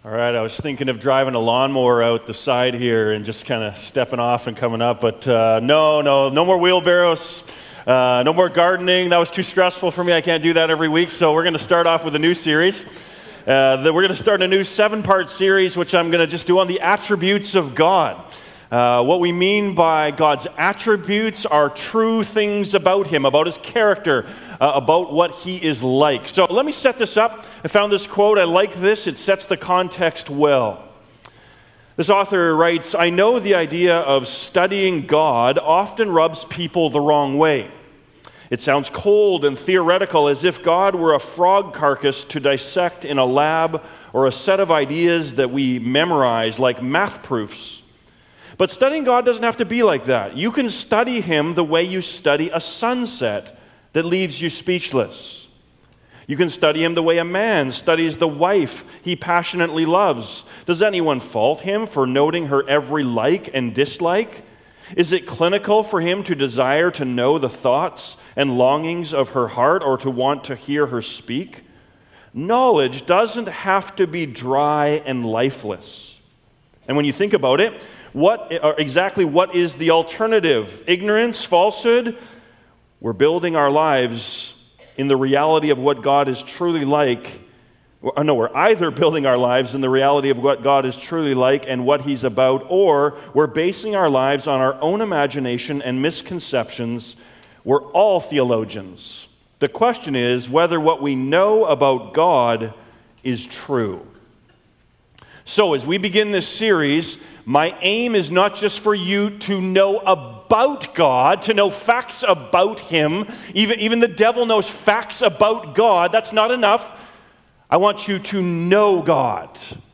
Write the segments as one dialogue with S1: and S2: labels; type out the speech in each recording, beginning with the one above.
S1: All right, I was thinking of driving a lawnmower out the side here and just kind of stepping off and coming up, but no more wheelbarrows, no more gardening. That was too stressful for me. I can't do that every week, so we're going to start off with a new series. We're going to start a new 7-part series, which I'm going to just do on the attributes of God. What we mean by God's attributes are true things about Him, about His character, about what He is like. So let me set this up. I found this quote. I like this. It sets the context well. This author writes, "I know the idea of studying God often rubs people the wrong way. It sounds cold and theoretical, as if God were a frog carcass to dissect in a lab or a set of ideas that we memorize like math proofs. But studying God doesn't have to be like that. You can study Him the way you study a sunset that leaves you speechless. You can study Him the way a man studies the wife he passionately loves. Does anyone fault him for noting her every like and dislike? Is it clinical for him to desire to know the thoughts and longings of her heart or to want to hear her speak? Knowledge doesn't have to be dry and lifeless. And when you think about it, what is the alternative? Ignorance, falsehood? We're building our lives in the reality of what God is truly like. We're either building our lives in the reality of what God is truly like and what He's about, or we're basing our lives on our own imagination and misconceptions. We're all theologians. The question is whether what we know about God is true. So as we begin this series, my aim is not just for you to know about God, to know facts about Him. Even the devil knows facts about God. That's not enough. I want you to know God.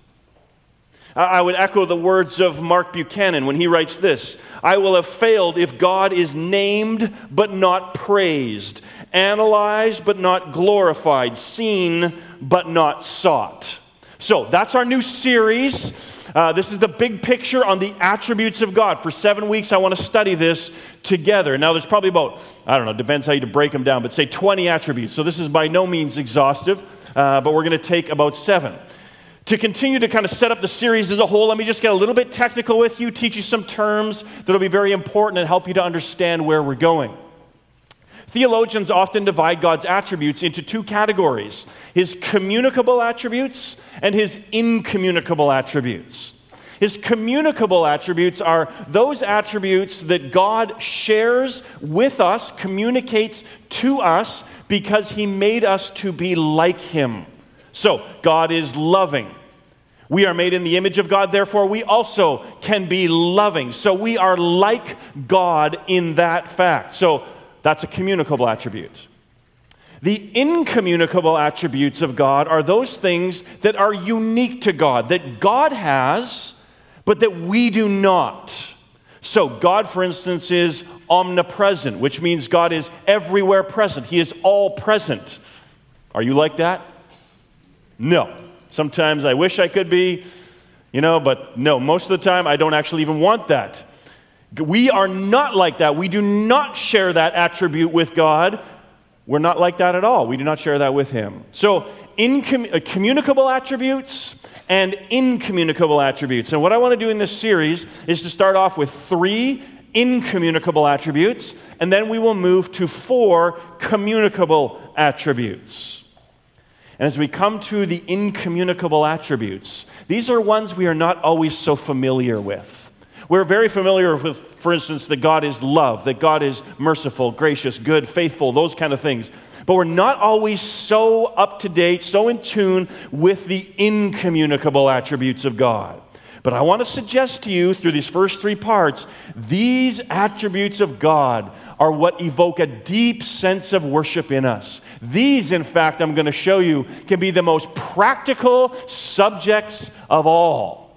S1: I would echo the words of Mark Buchanan when he writes this: "I will have failed if God is named but not praised, analyzed but not glorified, seen but not sought." So that's our new series. This is the big picture on the attributes of God. For 7 weeks, I want to study this together. Now, there's probably about, depends how you break them down, but say 20 attributes. So this is by no means exhaustive, but we're going to take about 7. To continue to kind of set up the series as a whole, let me just get a little bit technical with you, teach you some terms that will be very important and help you to understand where we're going. Theologians often divide God's attributes into 2 categories: His communicable attributes and His incommunicable attributes. His communicable attributes are those attributes that God shares with us, communicates to us, because He made us to be like Him. So, God is loving. We are made in the image of God, therefore we also can be loving. So we are like God in that fact. So that's a communicable attribute. The incommunicable attributes of God are those things that are unique to God, that God has, but that we do not. So God, for instance, is omnipresent, which means God is everywhere present. He is all present. Are you like that? No. Sometimes I wish I could be, but no, most of the time I don't actually even want that. We are not like that. We do not share that attribute with God. We're not like that at all. We do not share that with Him. So, communicable attributes and incommunicable attributes. And what I want to do in this series is to start off with 3 incommunicable attributes, and then we will move to 4 communicable attributes. And as we come to the incommunicable attributes, these are ones we are not always so familiar with. We're very familiar with, for instance, that God is love, that God is merciful, gracious, good, faithful, those kind of things. But we're not always so up to date, so in tune with the incommunicable attributes of God. But I want to suggest to you through these first 3 parts, these attributes of God are what evoke a deep sense of worship in us. These, in fact, I'm going to show you, can be the most practical subjects of all.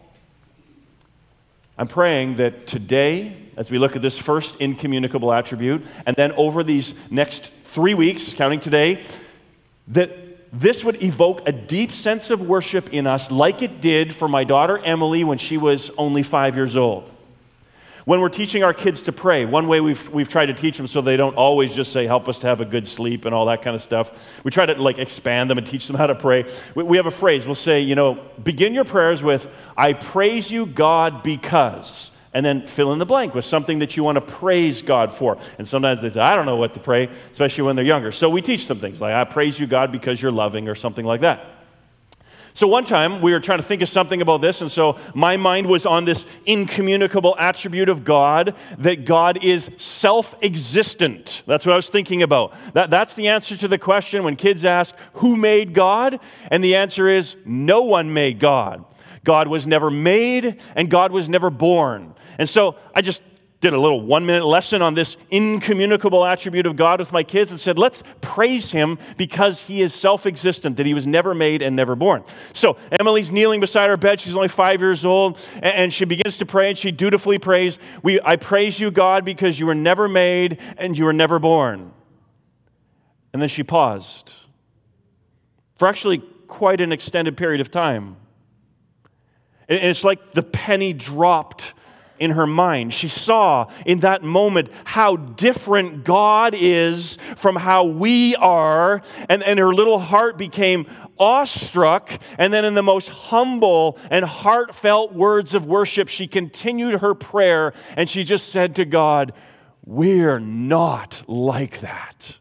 S1: I'm praying that today, as we look at this first incommunicable attribute, and then over these next 3 weeks, counting today, that this would evoke a deep sense of worship in us like it did for my daughter Emily when she was only 5 years old. When we're teaching our kids to pray, one way we've tried to teach them so they don't always just say, help us to have a good sleep and all that kind of stuff. We try to expand them and teach them how to pray. We have a phrase. We'll say, begin your prayers with, I praise you, God, because. And then fill in the blank with something that you want to praise God for. And sometimes they say, I don't know what to pray, especially when they're younger. So we teach them things like, I praise you, God, because you're loving, or something like that. So one time, we were trying to think of something about this, and so my mind was on this incommunicable attribute of God, that God is self-existent. That's what I was thinking about. That's the answer to the question when kids ask, who made God? And the answer is, no one made God. God was never made, and God was never born. And so I just did a little 1-minute lesson on this incommunicable attribute of God with my kids and said, let's praise him because he is self-existent, that he was never made and never born. So Emily's kneeling beside her bed. She's only 5 years old, and she begins to pray, and she dutifully prays, I praise you, God, because you were never made and you were never born. And then she paused for actually quite an extended period of time. And it's like the penny dropped in her mind. She saw in that moment how different God is from how we are, and her little heart became awestruck, and then in the most humble and heartfelt words of worship, she continued her prayer, and she just said to God, we're not like that.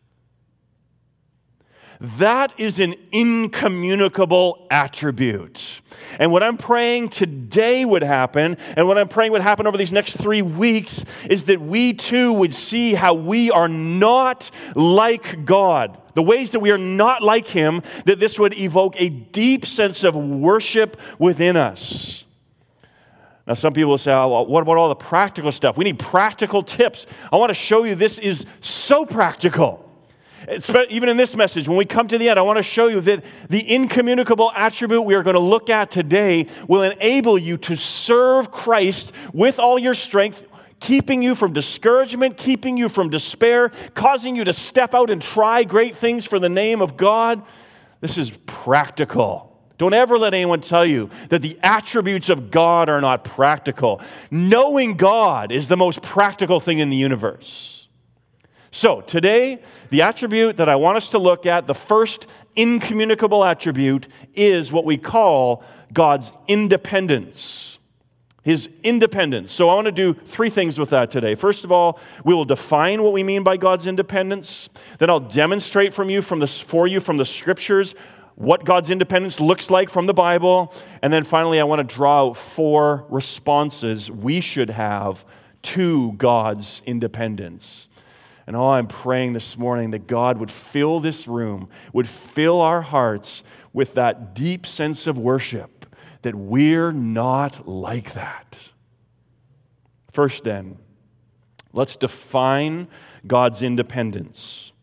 S1: That is an incommunicable attribute. And what I'm praying today would happen, and what I'm praying would happen over these next 3 weeks, is that we too would see how we are not like God. The ways that we are not like him, that this would evoke a deep sense of worship within us. Now, some people will say, oh, well, what about all the practical stuff? We need practical tips. I want to show you this is so practical. Even in this message, when we come to the end, I want to show you that the incommunicable attribute we are going to look at today will enable you to serve Christ with all your strength, keeping you from discouragement, keeping you from despair, causing you to step out and try great things for the name of God. This is practical. Don't ever let anyone tell you that the attributes of God are not practical. Knowing God is the most practical thing in the universe. So today, the attribute that I want us to look at, the first incommunicable attribute, is what we call God's independence. His independence. So I want to do 3 things with that today. First of all, we will define what we mean by God's independence. Then I'll demonstrate for you from the Scriptures what God's independence looks like from the Bible. And then finally, I want to draw out 4 responses we should have to God's independence. And I'm praying this morning that God would fill this room, would fill our hearts with that deep sense of worship, that we're not like that. First then, let's define God's independence.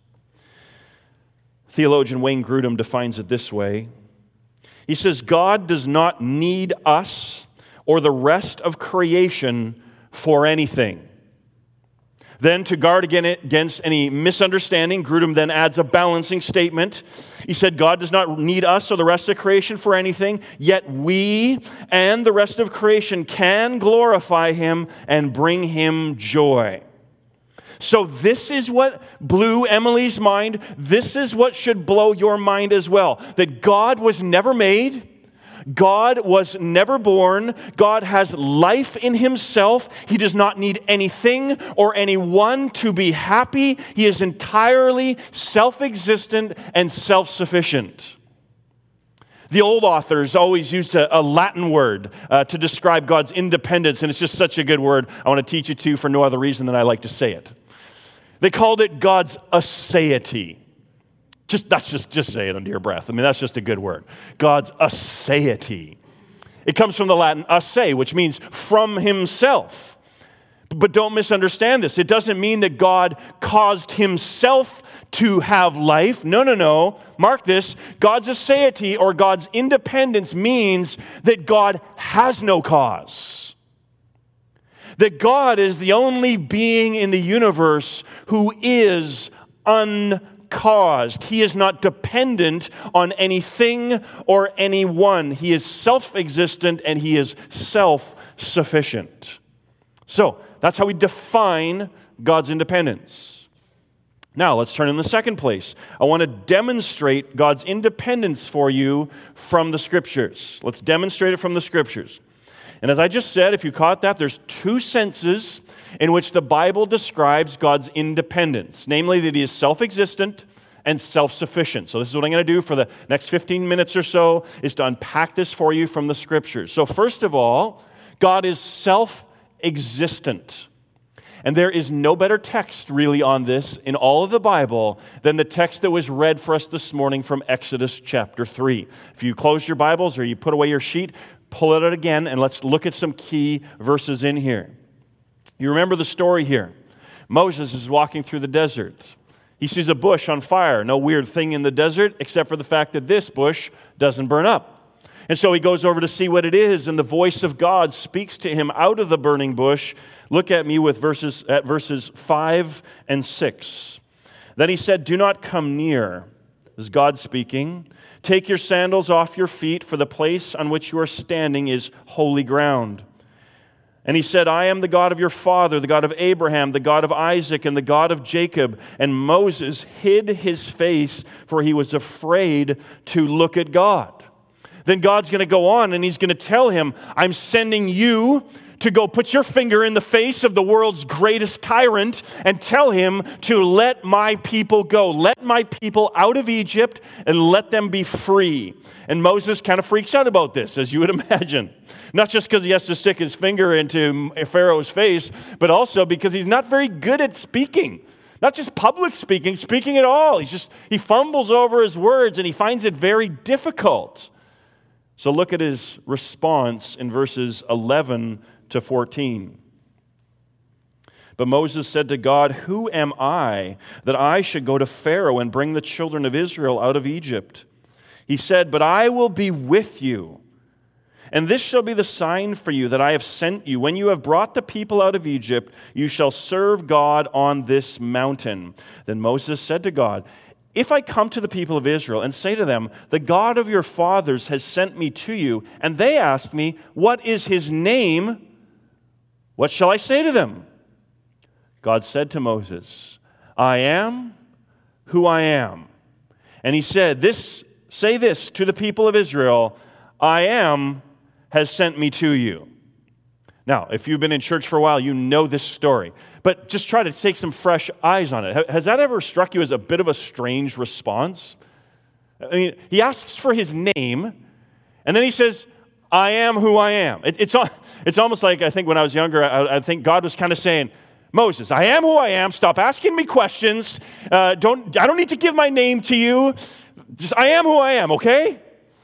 S1: Theologian Wayne Grudem defines it this way. He says, God does not need us or the rest of creation for anything. Then, to guard against any misunderstanding, Grudem then adds a balancing statement. He said, God does not need us or the rest of creation for anything, yet we and the rest of creation can glorify him and bring him joy. So this is what blew Emily's mind. This is what should blow your mind as well. That God was never made. God was never born. God has life in himself. He does not need anything or anyone to be happy. He is entirely self-existent and self-sufficient. The old authors always used a Latin word to describe God's independence, and it's just such a good word. I want to teach it to you for no other reason than I like to say it. They called it God's aseity. Just say it under your breath. I mean, that's just a good word. God's aseity. It comes from the Latin ase, which means from himself. But don't misunderstand this. It doesn't mean that God caused himself to have life. No. Mark this. God's aseity, or God's independence, means that God has no cause. That God is the only being in the universe who is uncaused. He is not dependent on anything or anyone. He is self-existent and he is self-sufficient. So that's how we define God's independence. Now, let's turn in the second place. I want to demonstrate God's independence for you from the Scriptures. Let's demonstrate it from the Scriptures. And as I just said, if you caught that, there's two senses in which the Bible describes God's independence, namely that he is self-existent and self-sufficient. So this is what I'm going to do for the next 15 minutes or so, is to unpack this for you from the Scriptures. So first of all, God is self-existent. And there is no better text really on this in all of the Bible than the text that was read for us this morning from Exodus chapter 3. If you close your Bibles or you put away your sheet, pull it out again and let's look at some key verses in here. You remember the story here. Moses is walking through the desert. He sees a bush on fire. No weird thing in the desert except for the fact that this bush doesn't burn up. And so he goes over to see what it is, and the voice of God speaks to him out of the burning bush. Look at me with verses 5 and 6. Then he said, "Do not come near." This is God speaking. "Take your sandals off your feet, for the place on which you are standing is holy ground." And he said, "I am the God of your father, the God of Abraham, the God of Isaac, and the God of Jacob." And Moses hid his face, for he was afraid to look at God. Then God's going to go on and he's going to tell him, "I'm sending you to go put your finger in the face of the world's greatest tyrant and tell him to let my people go. Let my people out of Egypt and let them be free." And Moses kind of freaks out about this, as you would imagine. Not just because he has to stick his finger into Pharaoh's face, but also because he's not very good at speaking. Not just public speaking, speaking at all. He fumbles over his words and he finds it very difficult. So look at his response in verses 11 to 14. But Moses said to God, "Who am I that I should go to Pharaoh and bring the children of Israel out of Egypt?" He said, "But I will be with you. And this shall be the sign for you that I have sent you. When you have brought the people out of Egypt, you shall serve God on this mountain." Then Moses said to God, "If I come to the people of Israel and say to them, 'The God of your fathers has sent me to you,' and they ask me, 'What is his name?' what shall I say to them?" God said to Moses, "I am who I am." And he said, "Say this to the people of Israel, 'I am has sent me to you.'" Now, if you've been in church for a while, you know this story. But just try to take some fresh eyes on it. Has that ever struck you as a bit of a strange response? I mean, he asks for his name, and then he says, "I am who I am." It's almost like, I think when I was younger, I think God was kind of saying, "Moses, I am who I am. Stop asking me questions. I don't need to give my name to you. Just, I am who I am, okay?"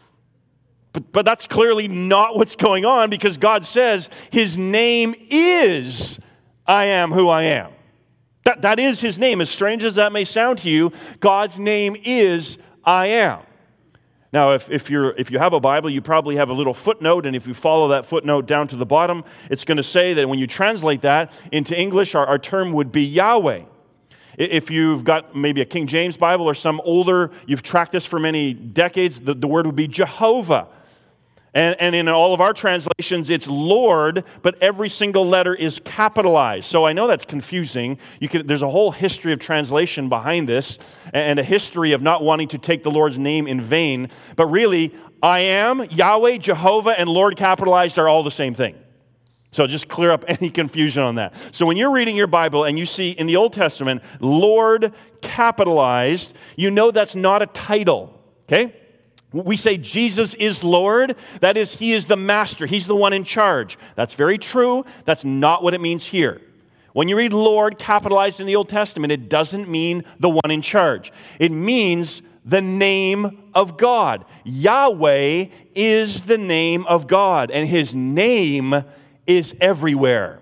S1: But that's clearly not what's going on, because God says his name is "I am who I am." That is his name. As strange as that may sound to you, God's name is "I am." Now, if you have a Bible, you probably have a little footnote, and if you follow that footnote down to the bottom, it's going to say that when you translate that into English, our term would be Yahweh. If you've got maybe a King James Bible or some older, you've tracked this for many decades, the word would be Jehovah. And in all of our translations, it's Lord, but every single letter is capitalized. So I know that's confusing. There's a whole history of translation behind this, and a history of not wanting to take the Lord's name in vain. But really, I am, Yahweh, Jehovah, and Lord capitalized are all the same thing. So just clear up any confusion on that. So when you're reading your Bible and you see in the Old Testament, Lord capitalized, you know that's not a title, okay? We say Jesus is Lord. That is, he is the master. He's the one in charge. That's very true. That's not what it means here. When you read Lord capitalized in the Old Testament, it doesn't mean the one in charge. It means the name of God. Yahweh is the name of God, and his name is everywhere.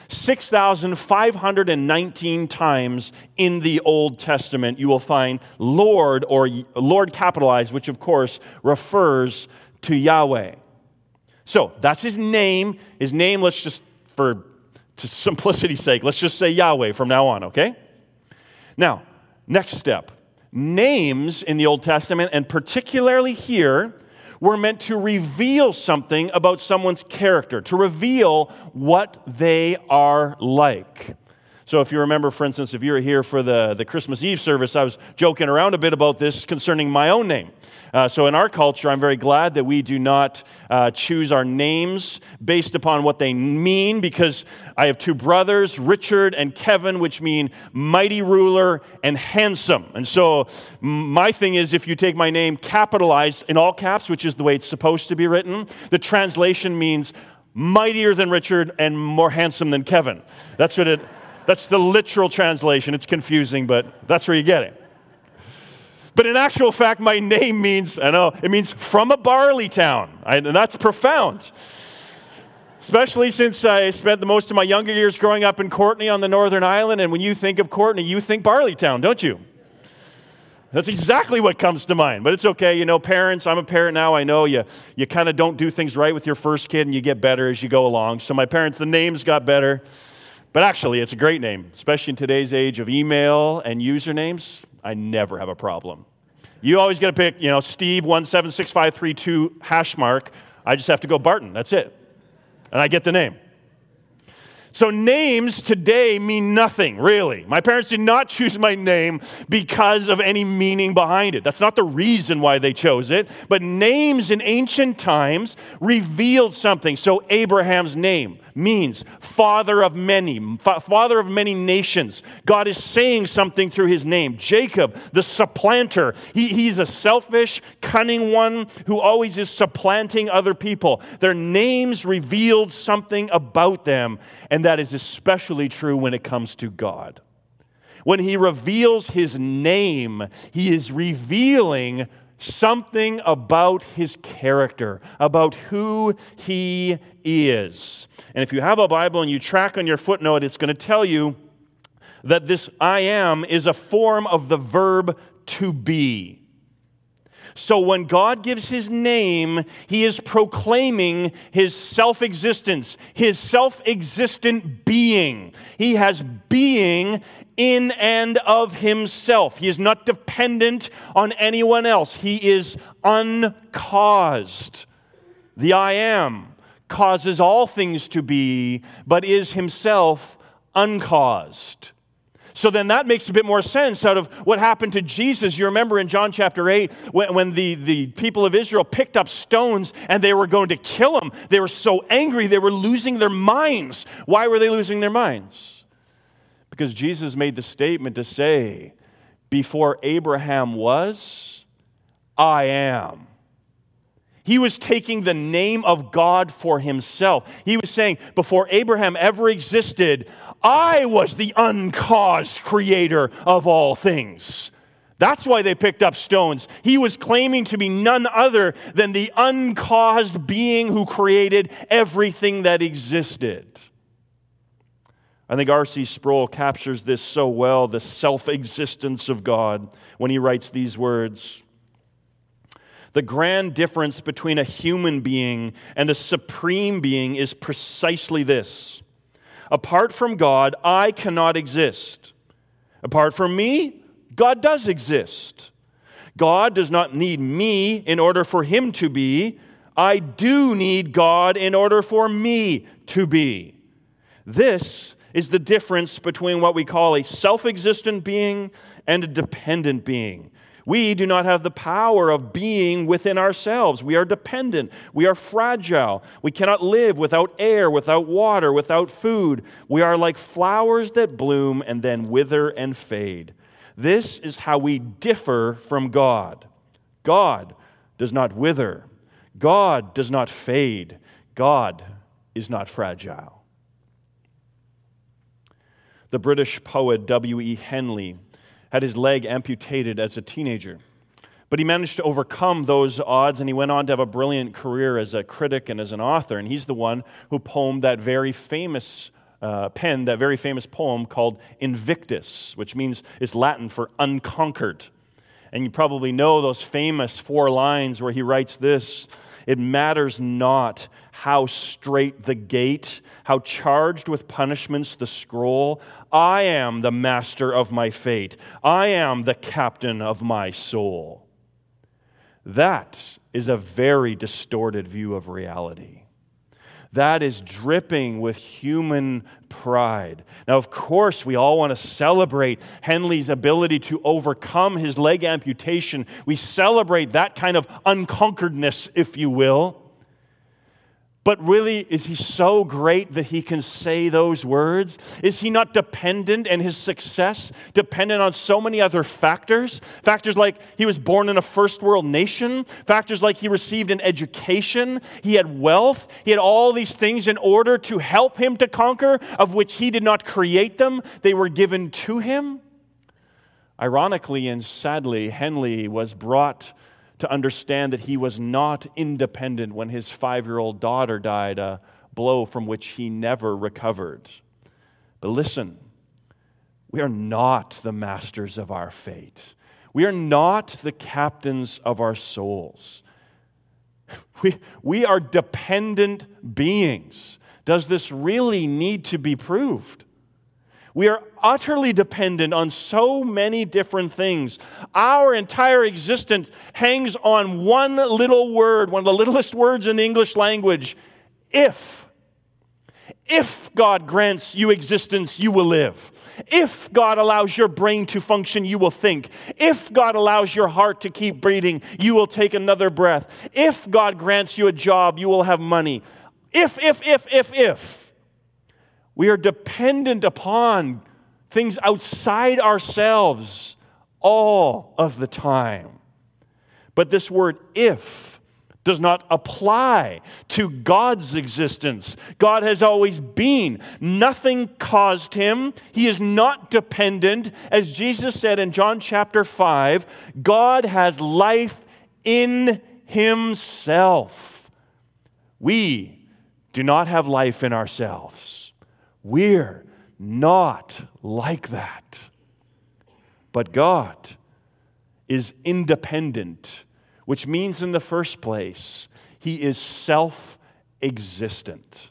S1: 6,519 times in the Old Testament you will find Lord, or Lord capitalized, which of course refers to Yahweh. So that's his name. His name, let's just, to simplicity's sake, let's just say Yahweh from now on, okay? Now, next step. Names in the Old Testament, and particularly here, we're meant to reveal something about someone's character, to reveal what they are like. So if you remember, for instance, if you were here for the Christmas Eve service, I was joking around a bit about this concerning my own name. So in our culture, I'm very glad that we do not choose our names based upon what they mean, because I have two brothers, Richard and Kevin, which mean mighty ruler and handsome. And so my thing is, if you take my name capitalized in all caps, which is the way it's supposed to be written, the translation means mightier than Richard and more handsome than Kevin. That's the literal translation. It's confusing, but that's where you get it. But in actual fact, my name means, it means from a barley town. And that's profound. Especially since I spent the most of my younger years growing up in Courtenay on the Northern Island. And when you think of Courtenay, you think barley town, don't you? That's exactly what comes to mind. But it's okay. Parents, I'm a parent now. I know you kind of don't do things right with your first kid, and you get better as you go along. So my parents, the names got better. But actually, it's a great name, especially in today's age of email and usernames. I never have a problem. You always got to pick, Steve 176532 #. I just have to go Barton. That's it. And I get the name. So names today mean nothing, really. My parents did not choose my name because of any meaning behind it. That's not the reason why they chose it. But names in ancient times revealed something. So Abraham's name means father of many nations. God is saying something through his name. Jacob, the supplanter. He's a selfish, cunning one who always is supplanting other people. Their names revealed something about them, and that is especially true when it comes to God. When he reveals his name, he is revealing something about his character, about who he is. And if you have a Bible and you track on your footnote, it's going to tell you that this I am is a form of the verb to be. So when God gives his name, he is proclaiming his self-existence, his self-existent being. He has being in and of himself. He is not dependent on anyone else. He is uncaused. The I am causes all things to be, but is himself uncaused. So then that makes a bit more sense out of what happened to Jesus. You remember in John chapter 8, when the people of Israel picked up stones and they were going to kill him. They were so angry, they were losing their minds. Why were they losing their minds? Because Jesus made the statement to say, before Abraham was, I am. He was taking the name of God for himself. He was saying, before Abraham ever existed, I was the uncaused creator of all things. That's why they picked up stones. He was claiming to be none other than the uncaused being who created everything that existed. I think R.C. Sproul captures this so well, the self-existence of God, when he writes these words. The grand difference between a human being and a supreme being is precisely this. Apart from God, I cannot exist. Apart from me, God does exist. God does not need me in order for him to be. I do need God in order for me to be. This is the difference between what we call a self-existent being and a dependent being. We do not have the power of being within ourselves. We are dependent. We are fragile. We cannot live without air, without water, without food. We are like flowers that bloom and then wither and fade. This is how we differ from God. God does not wither. God does not fade. God is not fragile. The British poet W.E. Henley had his leg amputated as a teenager. But he managed to overcome those odds, and he went on to have a brilliant career as a critic and as an author. And he's the one who penned that very famous poem called Invictus, which means it's Latin for unconquered. And you probably know those famous 4 lines where he writes this: it matters not how straight the gate, how charged with punishments the scroll. I am the master of my fate. I am the captain of my soul. That is a very distorted view of reality. That is dripping with human pride. Now, of course, we all want to celebrate Henley's ability to overcome his leg amputation. We celebrate that kind of unconqueredness, if you will. But really, is he so great that he can say those words? Is he not dependent, and his success dependent on so many other factors? Factors like he was born in a first world nation. Factors like he received an education. He had wealth. He had all these things in order to help him to conquer, of which he did not create them. They were given to him. Ironically and sadly, Henley was brought to understand that he was not independent when his 5-year-old daughter died, a blow from which he never recovered. But listen, we are not the masters of our fate. We are not the captains of our souls. We are dependent beings. Does this really need to be proved? We are utterly dependent on so many different things. Our entire existence hangs on one little word, one of the littlest words in the English language, if. If God grants you existence, you will live. If God allows your brain to function, you will think. If God allows your heart to keep beating, you will take another breath. If God grants you a job, you will have money. If. We are dependent upon things outside ourselves all of the time. But this word if does not apply to God's existence. God has always been. Nothing caused him. He is not dependent. As Jesus said in John chapter 5, God has life in himself. We do not have life in ourselves. We're not like that. But God is independent, which means in the first place, he is self-existent.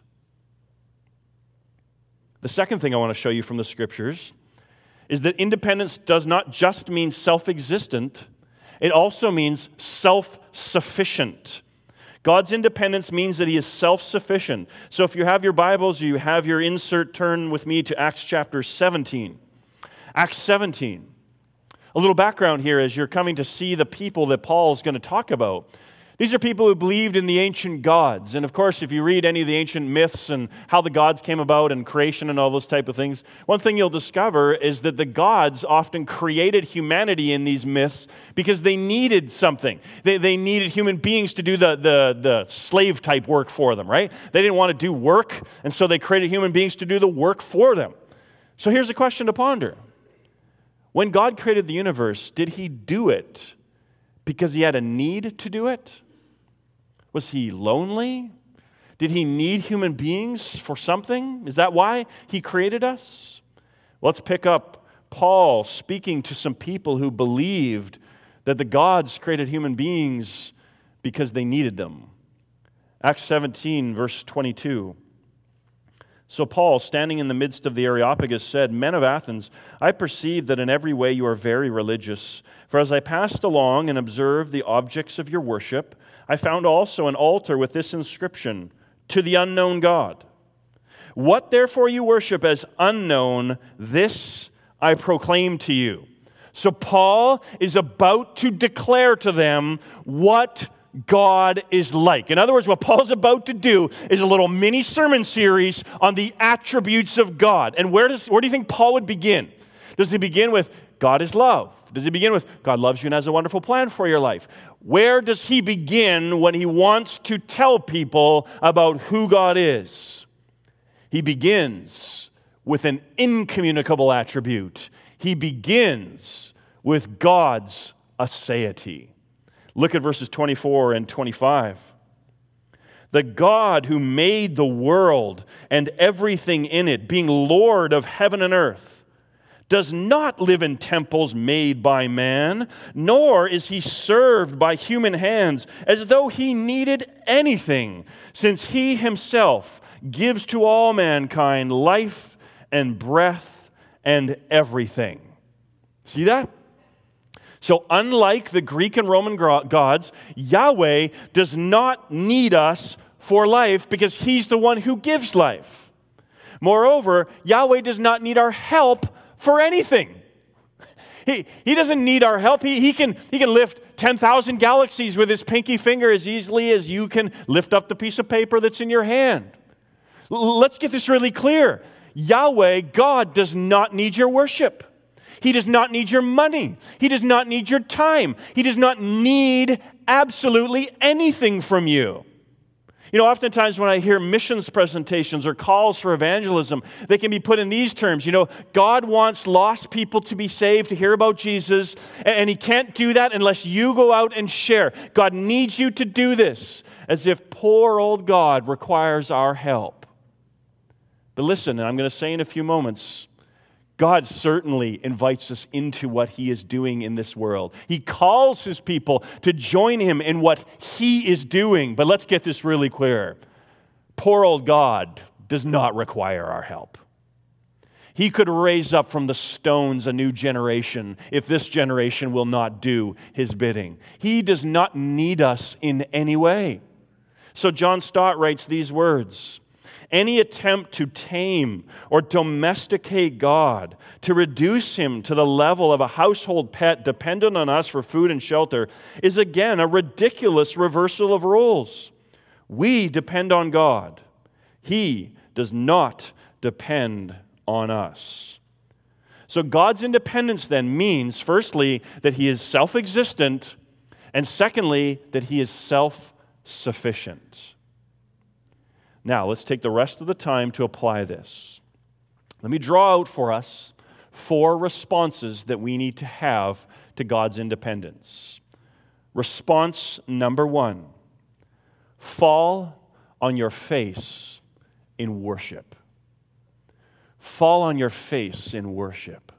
S1: The second thing I want to show you from the scriptures is that independence does not just mean self-existent, it also means self-sufficient. God's independence means that he is self-sufficient. So if you have your Bibles, you have your insert, turn with me to Acts chapter 17. Acts 17. A little background here as you're coming to see the people that Paul is going to talk about. These are people who believed in the ancient gods. And of course, if you read any of the ancient myths and how the gods came about and creation and all those type of things, one thing you'll discover is that the gods often created humanity in these myths because they needed something. They needed human beings to do the slave type work for them, right? They didn't want to do work, and so they created human beings to do the work for them. So here's a question to ponder. When God created the universe, did he do it because he had a need to do it? Was he lonely? Did he need human beings for something? Is that why he created us? Let's pick up Paul speaking to some people who believed that the gods created human beings because they needed them. Acts 17, verse 22. So Paul, standing in the midst of the Areopagus, said, "Men of Athens, I perceive that in every way you are very religious. For as I passed along and observed the objects of your worship, I found also an altar with this inscription, 'To the unknown God.' What therefore you worship as unknown, this I proclaim to you." So Paul is about to declare to them what God is like. In other words, what Paul's about to do is a little mini sermon series on the attributes of God. And where do you think Paul would begin? Does he begin with God is love? Does he begin with God loves you and has a wonderful plan for your life? Where does he begin when he wants to tell people about who God is? He begins with an incommunicable attribute. He begins with God's aseity. Look at verses 24 and 25. The God who made the world and everything in it, being Lord of heaven and earth, does not live in temples made by man, nor is he served by human hands as though he needed anything, since he himself gives to all mankind life and breath and everything. See that? So unlike the Greek and Roman gods, Yahweh does not need us for life because he's the one who gives life. Moreover, Yahweh does not need our help for anything. He doesn't need our help. He can lift 10,000 galaxies with his pinky finger as easily as you can lift up the piece of paper that's in your hand. Let's get this really clear. Yahweh, God, does not need your worship. He does not need your money. He does not need your time. He does not need absolutely anything from you. You know, oftentimes when I hear missions presentations or calls for evangelism, they can be put in these terms. You know, God wants lost people to be saved, to hear about Jesus, and he can't do that unless you go out and share. God needs you to do this, as if poor old God requires our help. But listen, and I'm going to say in a few moments, God certainly invites us into what he is doing in this world. He calls his people to join him in what he is doing. But let's get this really clear. Poor old God does not require our help. He could raise up from the stones a new generation if this generation will not do his bidding. He does not need us in any way. So John Stott writes these words: any attempt to tame or domesticate God, to reduce him to the level of a household pet dependent on us for food and shelter, is again a ridiculous reversal of roles. We depend on God. He does not depend on us. So God's independence then means, firstly, that he is self-existent, and secondly, that he is self-sufficient. Now, let's take the rest of the time to apply this. Let me draw out for us 4 responses that we need to have to God's independence. Response number 1, fall on your face in worship. Fall on your face in worship.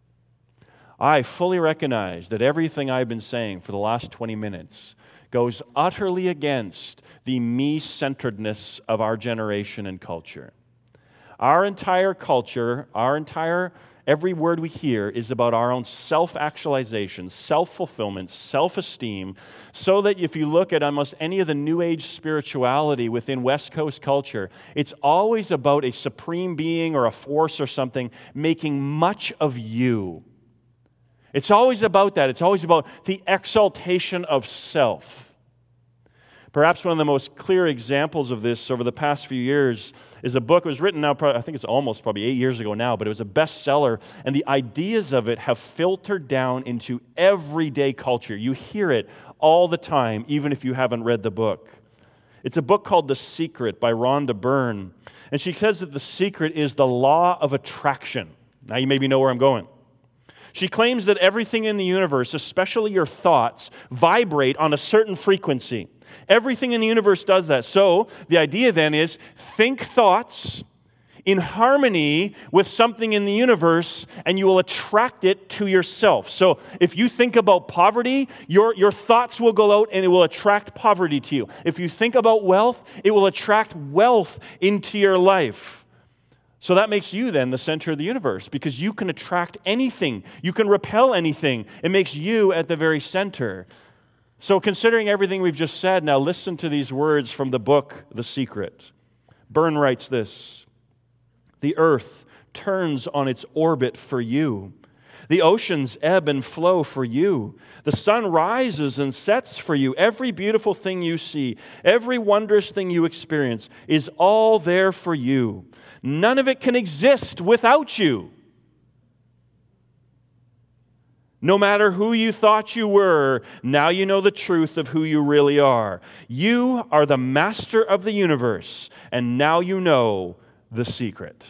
S1: I fully recognize that everything I've been saying for the last 20 minutes goes utterly against the me-centeredness of our generation and culture. Our entire culture, every word we hear is about our own self-actualization, self-fulfillment, self-esteem, so that if you look at almost any of the New Age spirituality within West Coast culture, it's always about a supreme being or a force or something making much of you. It's always about that. It's always about the exaltation of self. Perhaps one of the most clear examples of this over the past few years is a book. It was written now, I think it's almost probably 8 years ago now, but it was a bestseller, and the ideas of it have filtered down into everyday culture. You hear it all the time, even if you haven't read the book. It's a book called The Secret by Rhonda Byrne, and she says that the secret is the law of attraction. Now you maybe know where I'm going. She claims that everything in the universe, especially your thoughts, vibrate on a certain frequency. Everything in the universe does that. So the idea then is think thoughts in harmony with something in the universe, and you will attract it to yourself. So if you think about poverty, your thoughts will go out and it will attract poverty to you. If you think about wealth, it will attract wealth into your life. So that makes you then the center of the universe, because you can attract anything. You can repel anything. It makes you at the very center. So considering everything we've just said, now listen to these words from the book, The Secret. Byrne writes this: the earth turns on its orbit for you. The oceans ebb and flow for you. The sun rises and sets for you. Every beautiful thing you see, every wondrous thing you experience is all there for you. None of it can exist without you. No matter who you thought you were, now you know the truth of who you really are. You are the master of the universe, and now you know the secret.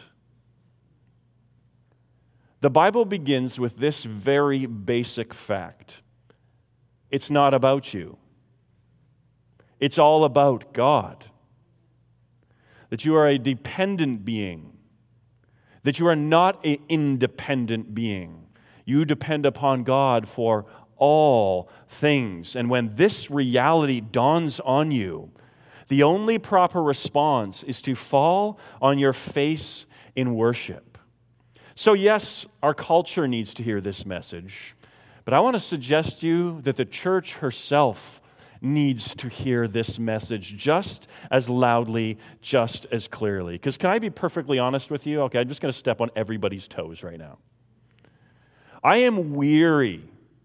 S1: The Bible begins with this very basic fact. It's not about you. It's all about God. That you are a dependent being. That you are not an independent being. You depend upon God for all things. And when this reality dawns on you, the only proper response is to fall on your face in worship. So yes, our culture needs to hear this message. But But I want to suggest to you that the church herself needs to hear this message just as loudly, just as clearly. Because can I be perfectly honest with you? Okay, I'm just going to step on everybody's toes right now. I am weary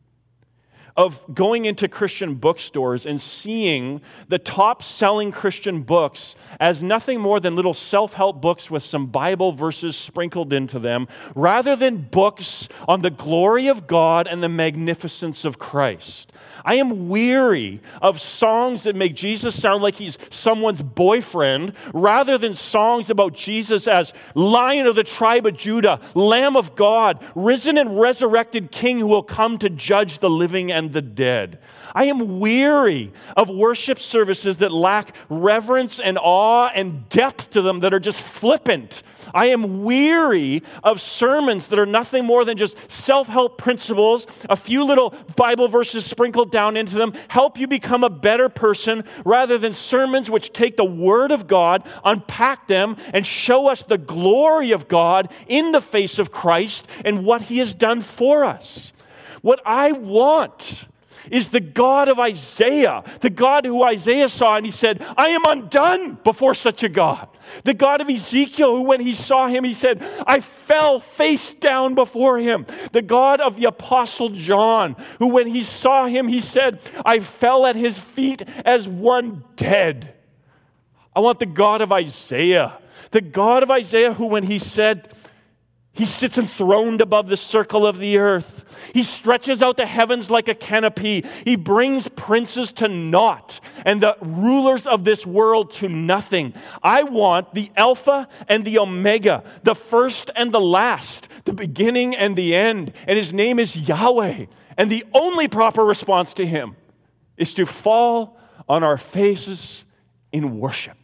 S1: of going into Christian bookstores and seeing the top-selling Christian books as nothing more than little self-help books with some Bible verses sprinkled into them, rather than books on the glory of God and the magnificence of Christ. I am weary of songs that make Jesus sound like he's someone's boyfriend, rather than songs about Jesus as Lion of the tribe of Judah, Lamb of God, risen and resurrected King who will come to judge the living and the dead. I am weary of worship services that lack reverence and awe and depth to them, that are just flippant. I am weary of sermons that are nothing more than just self-help principles, a few little Bible verses sprinkled down into them, help you become a better person, rather than sermons which take the Word of God, unpack them, and show us the glory of God in the face of Christ and what he has done for us. What I want is the God of Isaiah, the God who Isaiah saw and he said, I am undone before such a God. The God of Ezekiel, who when he saw him, he said, I fell face down before him. The God of the Apostle John, who when he saw him, he said, I fell at his feet as one dead. I want the God of Isaiah, the God of Isaiah who when he said, he sits enthroned above the circle of the earth. He stretches out the heavens like a canopy. He brings princes to naught and the rulers of this world to nothing. I want the Alpha and the Omega, the first and the last, the beginning and the end. And his name is Yahweh. And the only proper response to him is to fall on our faces in worship.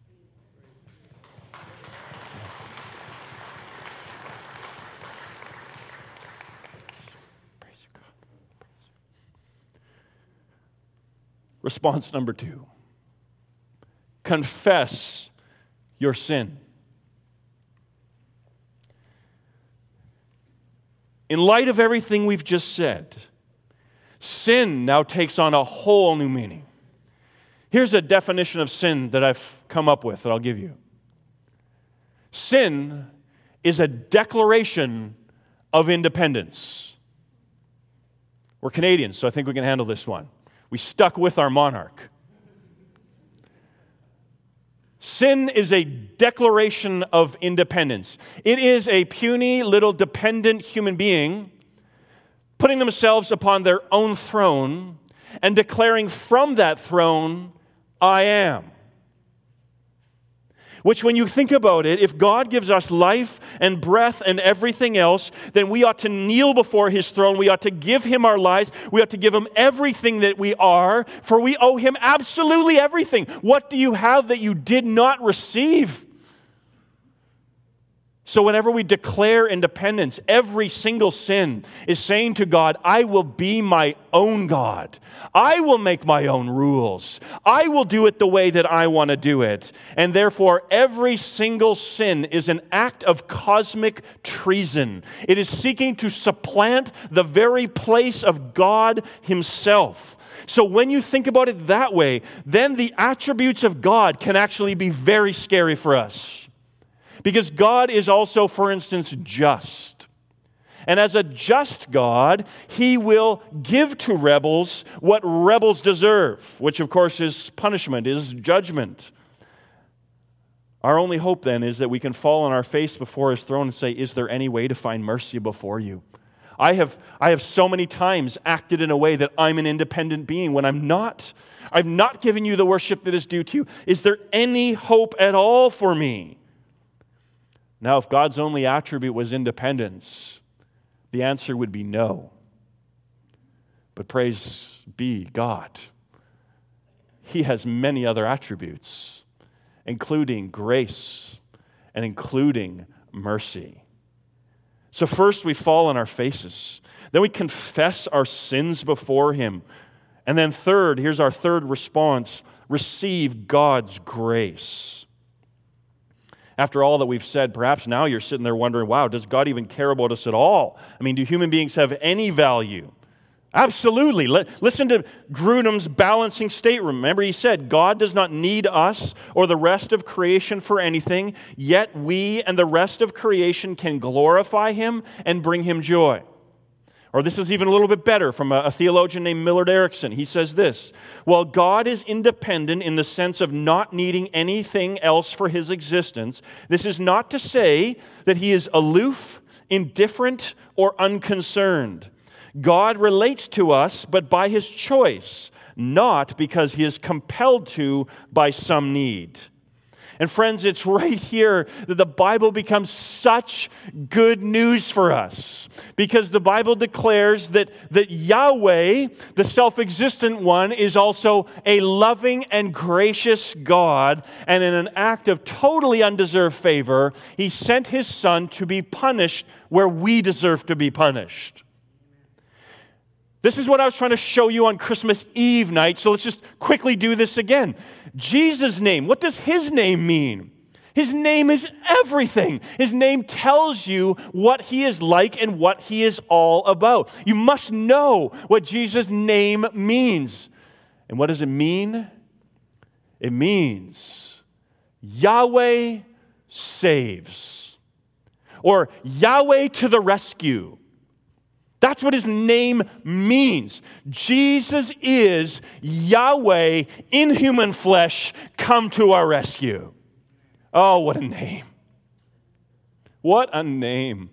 S1: Response number 2, confess your sin. In light of everything we've just said, sin now takes on a whole new meaning. Here's a definition of sin that I've come up with that I'll give you. Sin is a declaration of independence. We're Canadians, so I think we can handle this one. We stuck with our monarch. Sin is a declaration of independence. It is a puny little dependent human being putting themselves upon their own throne and declaring from that throne, I am. Which, when you think about it, if God gives us life and breath and everything else, then we ought to kneel before his throne. We ought to give him our lives. We ought to give him everything that we are, for we owe him absolutely everything. What do you have that you did not receive? So whenever we declare independence, every single sin is saying to God, I will be my own God. I will make my own rules. I will do it the way that I want to do it. And therefore, every single sin is an act of cosmic treason. It is seeking to supplant the very place of God himself. So when you think about it that way, then the attributes of God can actually be very scary for us. Because God is also, for instance, just. And as a just God, he will give to rebels what rebels deserve, which of course is punishment, is judgment. Our only hope then is that we can fall on our face before his throne and say, is there any way to find mercy before you? I have so many times acted in a way that I'm an independent being when I'm not. I've not given you the worship that is due to you. Is there any hope at all for me? Now, if God's only attribute was independence, the answer would be no. But praise be God. He has many other attributes, including grace and including mercy. So first we fall on our faces. Then we confess our sins before him. And then third, here's our third response, receive God's grace. After all that we've said, perhaps now you're sitting there wondering, wow, does God even care about us at all? I mean, do human beings have any value? Absolutely. Listen to Grudem's balancing statement. Remember, he said, God does not need us or the rest of creation for anything, yet we and the rest of creation can glorify him and bring him joy. Or this is even a little bit better from a theologian named Millard Erickson. He says this: while God is independent in the sense of not needing anything else for his existence, this is not to say that he is aloof, indifferent, or unconcerned. God relates to us, but by his choice, not because he is compelled to by some need. And friends, it's right here that the Bible becomes such good news for us, because the Bible declares that Yahweh, the self-existent one, is also a loving and gracious God, and in an act of totally undeserved favor, he sent his Son to be punished where we deserve to be punished. This is what I was trying to show you on Christmas Eve night, so let's just quickly do this again. Jesus' name, what does his name mean? His name is everything. His name tells you what he is like and what he is all about. You must know what Jesus' name means. And what does it mean? It means Yahweh saves, or Yahweh to the rescue. That's what his name means. Jesus is Yahweh in human flesh come to our rescue. Oh, what a name. What a name.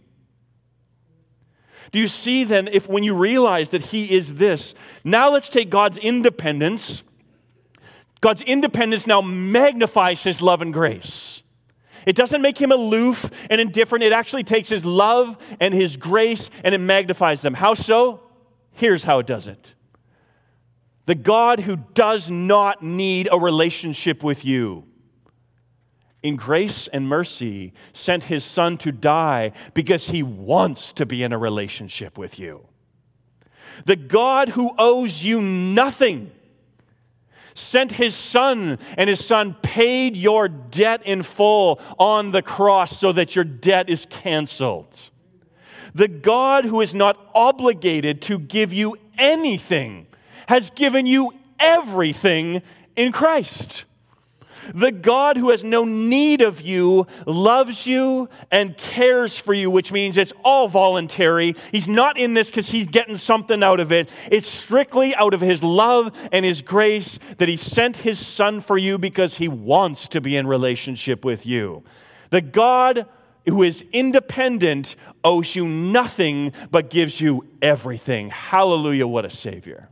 S1: Do you see then, when you realize that he is this, now let's take God's independence. God's independence now magnifies his love and grace. It doesn't make him aloof and indifferent. It actually takes his love and his grace and it magnifies them. How so? Here's how it does it. The God who does not need a relationship with you, in grace and mercy, sent his Son to die because he wants to be in a relationship with you. The God who owes you nothing sent his Son, and his Son paid your debt in full on the cross so that your debt is canceled. The God who is not obligated to give you anything has given you everything in Christ. The God who has no need of you loves you and cares for you, which means it's all voluntary. He's not in this because he's getting something out of it. It's strictly out of his love and his grace that he sent his Son for you because he wants to be in relationship with you. The God who is independent owes you nothing but gives you everything. Hallelujah, what a Savior.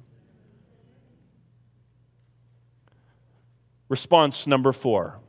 S1: Response number 4,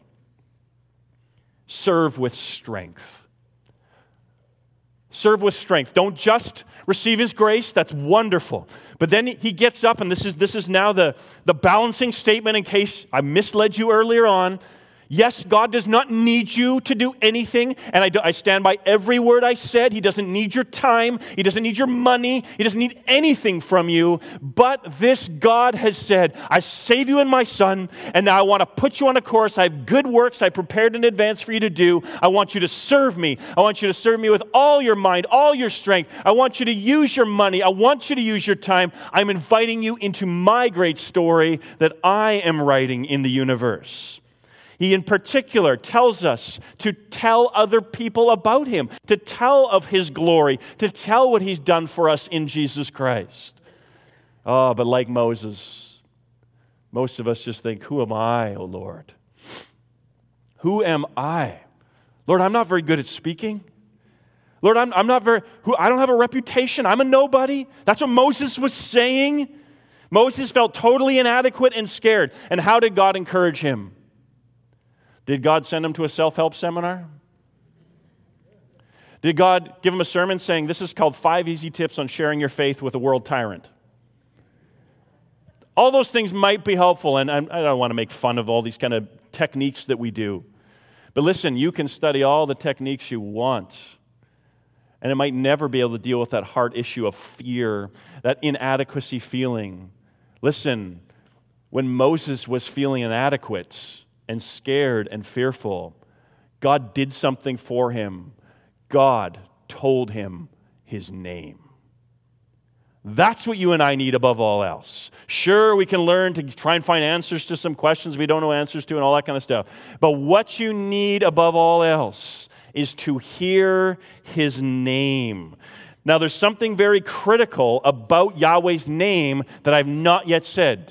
S1: serve with strength. Serve with strength. Don't just receive his grace, that's wonderful. But then he gets up, and this is now the balancing statement in case I misled you earlier on. Yes, God does not need you to do anything, and I stand by every word I said. He doesn't need your time. He doesn't need your money. He doesn't need anything from you. But this God has said, I save you in my Son, and now I want to put you on a course. I have good works I prepared in advance for you to do. I want you to serve me. I want you to serve me with all your mind, all your strength. I want you to use your money. I want you to use your time. I'm inviting you into my great story that I am writing in the universe. He in particular tells us to tell other people about him, to tell of his glory, to tell what he's done for us in Jesus Christ. Oh, but like Moses, most of us just think, who am I, O Lord? Who am I? Lord, I'm not very good at speaking. Lord, I don't have a reputation. I'm a nobody. That's what Moses was saying. Moses felt totally inadequate and scared. And how did God encourage him? Did God send him to a self-help seminar? Did God give him a sermon saying, this is called 5 easy tips on sharing your faith with a world tyrant? All those things might be helpful, and I don't want to make fun of all these kind of techniques that we do. But listen, you can study all the techniques you want, and it might never be able to deal with that heart issue of fear, that inadequacy feeling. Listen, when Moses was feeling inadequate and scared and fearful, God did something for him. God told him his name. That's what you and I need above all else. Sure, we can learn to try and find answers to some questions we don't know answers to and all that kind of stuff. But what you need above all else is to hear his name. Now, there's something very critical about Yahweh's name that I've not yet said.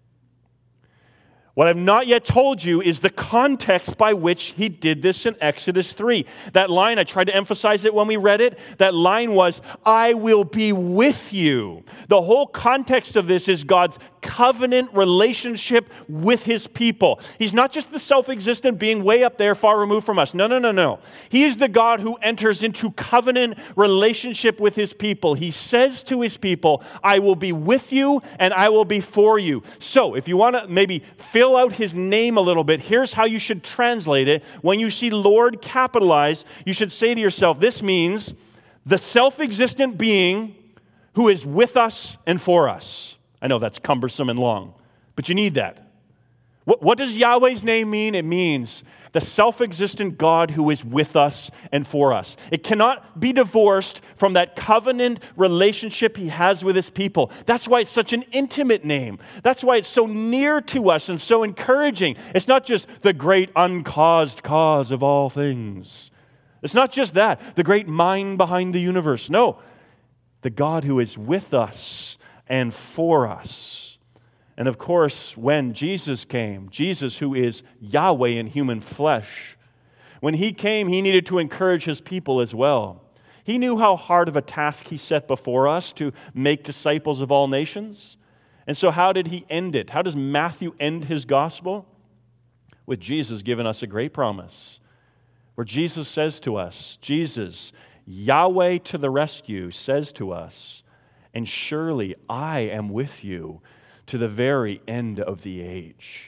S1: What I've not yet told you is the context by which he did this in Exodus 3. That line, I tried to emphasize it when we read it. That line was, I will be with you. The whole context of this is God's covenant relationship with his people. He's not just the self-existent being way up there, far removed from us. No. He is the God who enters into covenant relationship with his people. He says to his people, I will be with you and I will be for you. So, if you want to maybe fill out his name a little bit, here's how you should translate it. When you see Lord capitalized, you should say to yourself, this means the self-existent being who is with us and for us. I know that's cumbersome and long, but you need that. What does Yahweh's name mean? It means the self-existent God who is with us and for us. It cannot be divorced from that covenant relationship he has with his people. That's why it's such an intimate name. That's why it's so near to us and so encouraging. It's not just the great uncaused cause of all things. It's not just that, the great mind behind the universe. No, the God who is with us and for us. And of course, when Jesus came, Jesus who is Yahweh in human flesh, when he came, he needed to encourage his people as well. He knew how hard of a task he set before us to make disciples of all nations. And so how did he end it? How does Matthew end his gospel? With Jesus giving us a great promise, where Jesus says to us, Jesus, Yahweh to the rescue, says to us, and surely I am with you to the very end of the age.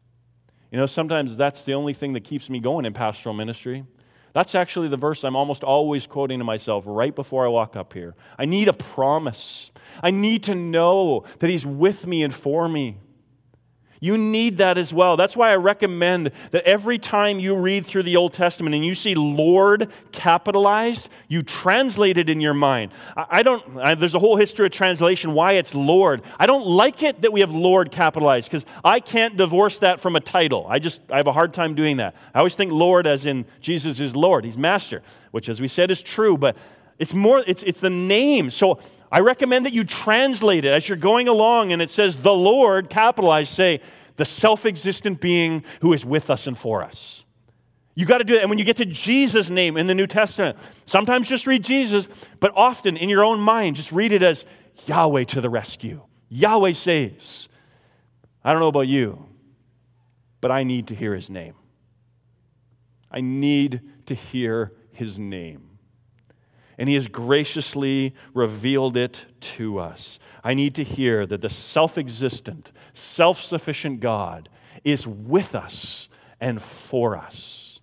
S1: You know, sometimes that's the only thing that keeps me going in pastoral ministry. That's actually the verse I'm almost always quoting to myself right before I walk up here. I need a promise. I need to know that he's with me and for me. You need that as well. That's why I recommend that every time you read through the Old Testament and you see Lord capitalized, you translate it in your mind. There's a whole history of translation why it's Lord. I don't like it that we have Lord capitalized because I can't divorce that from a title. I have a hard time doing that. I always think Lord as in Jesus is Lord. He's Master, which as we said is true, but it's the name. So I recommend that you translate it as you're going along and it says the Lord, capitalized, say the self-existent being who is with us and for us. You got to do that. And when you get to Jesus' name in the New Testament, sometimes just read Jesus, but often in your own mind, just read it as Yahweh to the rescue. Yahweh saves. I don't know about you, but I need to hear his name. I need to hear his name. And he has graciously revealed it to us. I need to hear that the self-existent, self-sufficient God is with us and for us.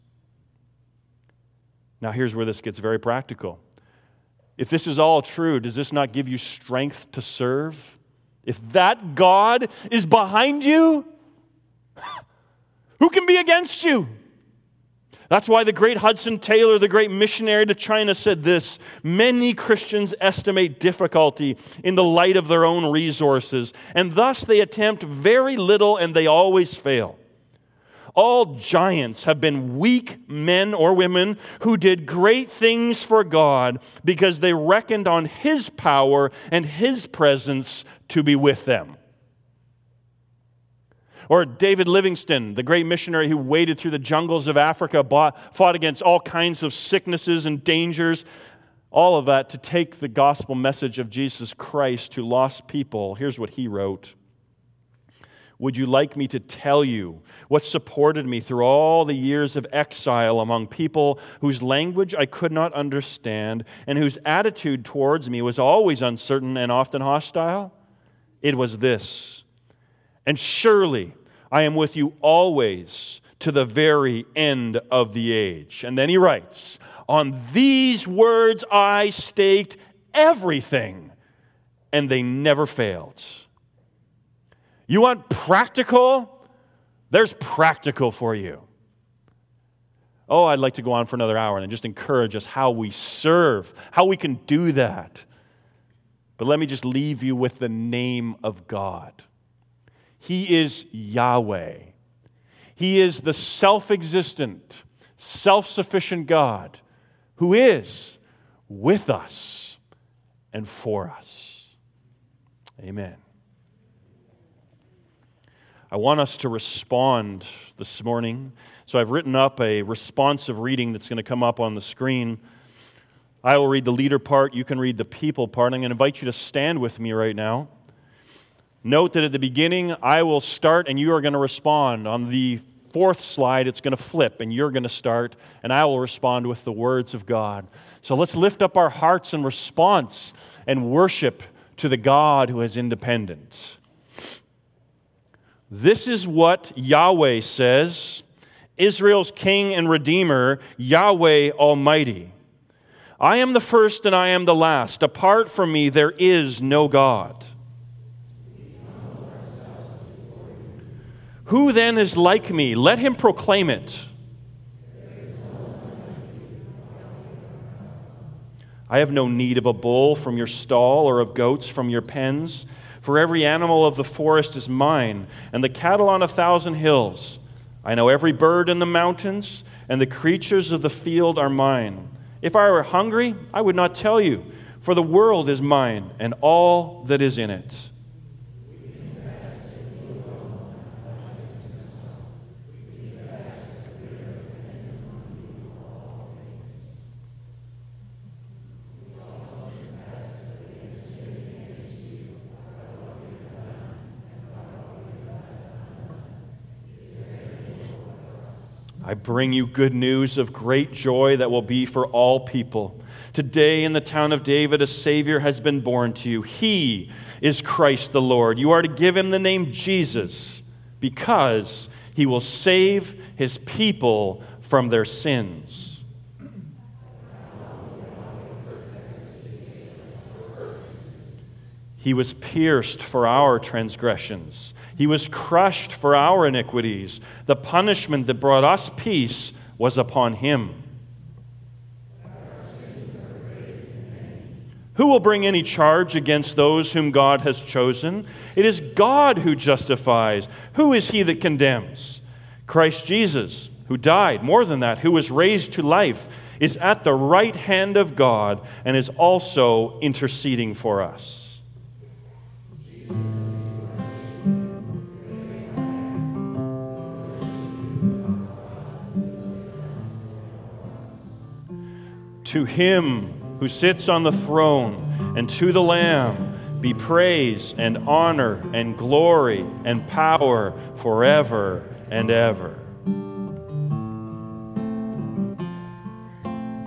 S1: Now here's where this gets very practical. If this is all true, does this not give you strength to serve? If that God is behind you, who can be against you? That's why the great Hudson Taylor, the great missionary to China, said this: many Christians estimate difficulty in the light of their own resources, and thus they attempt very little and they always fail. All giants have been weak men or women who did great things for God because they reckoned on his power and his presence to be with them. Or David Livingstone, the great missionary who waded through the jungles of Africa, fought against all kinds of sicknesses and dangers, all of that to take the gospel message of Jesus Christ to lost people. Here's what he wrote. Would you like me to tell you what supported me through all the years of exile among people whose language I could not understand and whose attitude towards me was always uncertain and often hostile? It was this: and surely I am with you always to the very end of the age. And then he writes, on these words I staked everything, and they never failed. You want practical? There's practical for you. Oh, I'd like to go on for another hour and just encourage us how we serve, how we can do that. but let me just leave you with the name of God. He is Yahweh. He is the self-existent, self-sufficient God who is with us and for us. Amen. I want us to respond this morning. So I've written up a responsive reading that's going to come up on the screen. I will read the leader part. You can read the people part. I'm going to invite you to stand with me right now. Note that at the beginning, I will start and you are going to respond. On the fourth slide, it's going to flip and you're going to start, and I will respond with the words of God. So let's lift up our hearts in response and worship to the God who is independent. This is what Yahweh says, Israel's King and Redeemer, Yahweh Almighty. I am the first and I am the last. Apart from me, there is no God. Who then is like me? Let him proclaim it. I have no need of a bull from your stall or of goats from your pens, for every animal of the forest is mine, and the cattle on 1,000 hills. I know every bird in the mountains, and the creatures of the field are mine. If I were hungry, I would not tell you, for the world is mine, and all that is in it. I bring you good news of great joy that will be for all people. Today in the town of David, a Savior has been born to you. He is Christ the Lord. You are to give him the name Jesus because he will save his people from their sins. He was pierced for our transgressions. He was crushed for our iniquities. The punishment that brought us peace was upon him. Who will bring any charge against those whom God has chosen? It is God who justifies. Who is he that condemns? Christ Jesus, who died, more than that, who was raised to life, is at the right hand of God and is also interceding for us. To him who sits on the throne and to the Lamb be praise and honor and glory and power forever and ever.